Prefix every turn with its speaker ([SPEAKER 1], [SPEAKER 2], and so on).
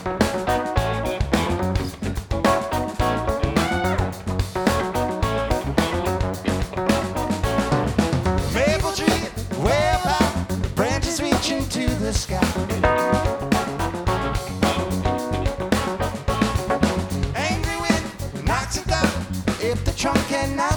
[SPEAKER 1] Maple tree, way up high, branches reaching to the sky. Angry wind knocks it down if the trunk cannot